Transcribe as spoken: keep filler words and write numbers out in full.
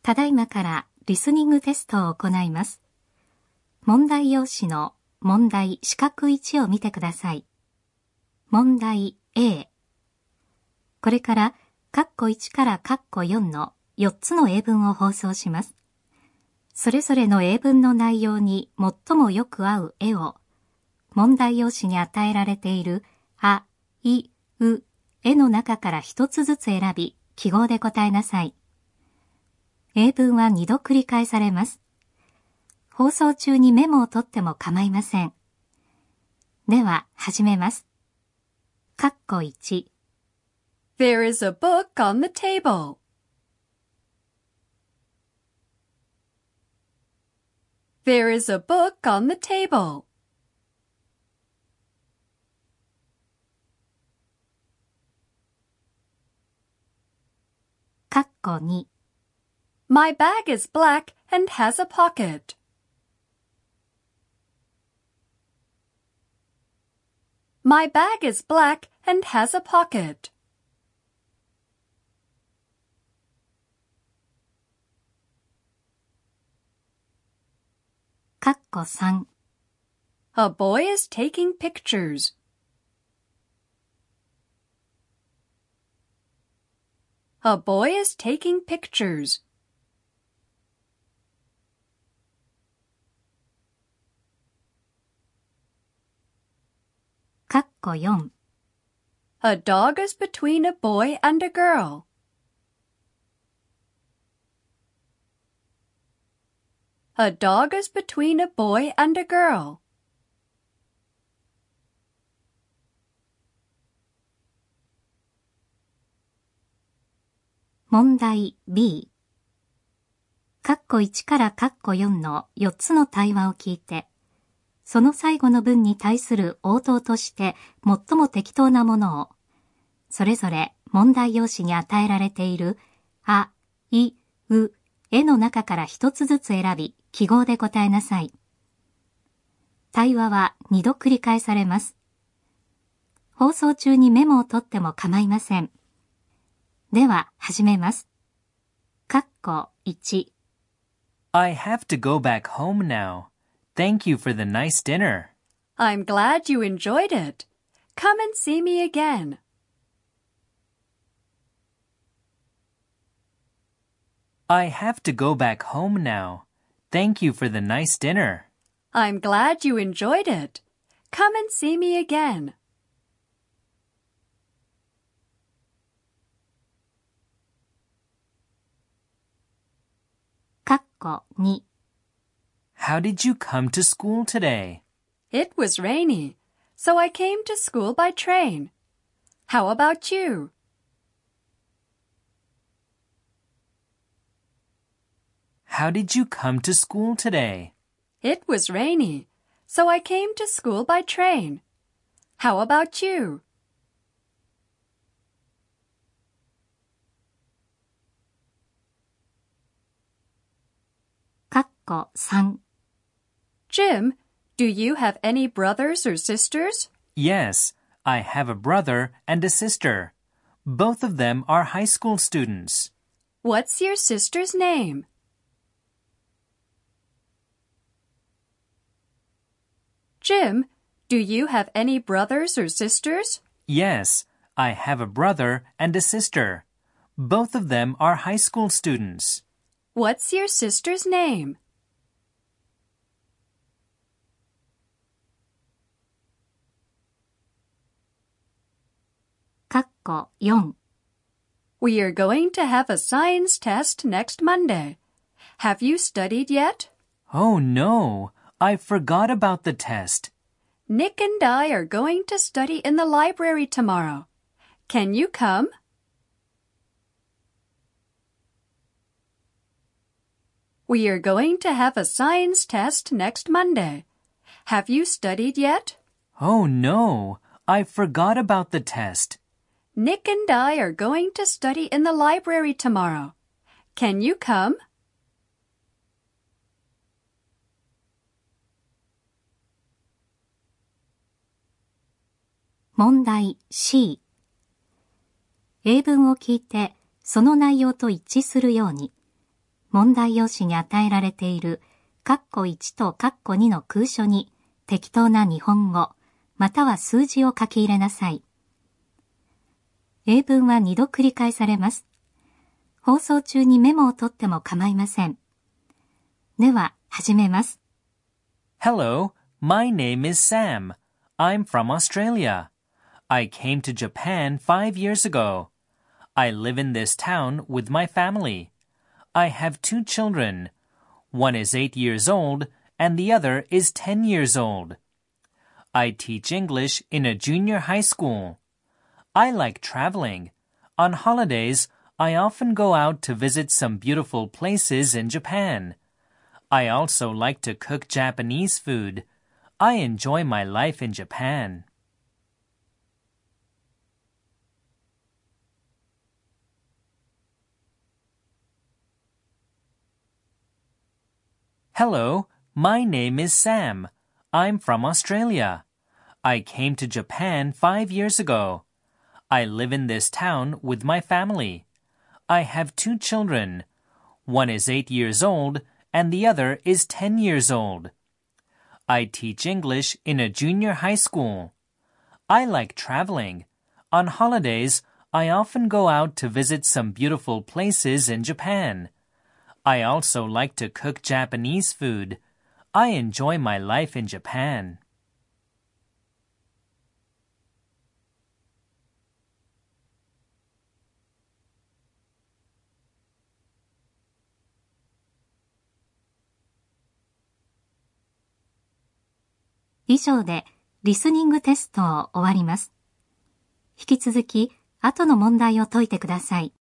ただいまからリスニングテストを行います。問題用紙の問題四角いちを見てください。問題 A。これから括弧いちから括弧よんのよっつの英文を放送します。それぞれの英文の内容に最もよく合う絵を問題用紙に与えられているあ、い、う、えの中から一つずつ選び記号で答えなさい。英文はにど繰り返されます。放送中にメモを取っても構いません。では始めます。括弧いち。 There is a book on the table. There is a book on the table. 括弧に。 My bag is black and has a pocket. My bag is black and has a pocket. 括弧さん。 A boy is taking pictures. A boy is taking pictures. 括弧よん。 A dog is between a boy and a girl. A dog is between a boy and a girl. 問題 B。括弧いちから括弧よんのよっつの対話を聞いて、その最後の文に対する応答として最も適当なものを、それぞれ問題用紙に与えられているあ、い、う、えの中から一つずつ選び記号で答えなさい。対話はにど繰り返されます。放送中にメモを取っても構いません。では始めます。括弧いち。 I have to go back home now. Thank you for the nice dinner. I'm glad you enjoyed it. Come and see me again. I have to go back home now. Thank you for the nice dinner. I'm glad you enjoyed it. Come and see me again. 括弧に。 How did you come to school today? It was rainy, so I came to school by train. How about you? How did you come to school today? It was rainy, so I came to school by train. How about you? 括弧さん。 Jim, do you have any brothers or sisters? Yes, I have a brother and a sister. Both of them are high school students. What's your sister's name? Jim, do you have any brothers or sisters? Yes, I have a brother and a sister. Both of them are high school students. What's your sister's name? 括弧よん。 We are going to have a science test next Monday. Have you studied yet? Oh no, I forgot about the test. Nick and I are going to study in the library tomorrow. Can you come? We are going to have a science test next Monday. Have you studied yet? Oh no, I forgot about the test. Nick and I are going to study in the library tomorrow. Can you come? 問題 C。英文を聞いてその内容と一致するように問題用紙に与えられている括弧いちと括弧にの空所に適当な日本語、または数字を書き入れなさい。英文はにど繰り返されます。放送中にメモを取っても構いません。では、始めます。 Hello, my name is Sam. I'm from Australia. I came to Japan five years ago. I live in this town with my family. I have two children. One is eight years old and the other is ten years old. I teach English in a junior high school. I like traveling. On holidays, I often go out to visit some beautiful places in Japan. I also like to cook Japanese food. I enjoy my life in Japan. Hello, my name is Sam. I'm from Australia. I came to Japan five years ago. I live in this town with my family. I have two children. One is eight years old and the other is ten years old. I teach English in a junior high school. I like traveling. On holidays, I often go out to visit some beautiful places in Japan. I also like to cook Japanese food. I enjoy my life in Japan. 以上でリスニングテストを終わります。引き続き、後の問題を解いてください。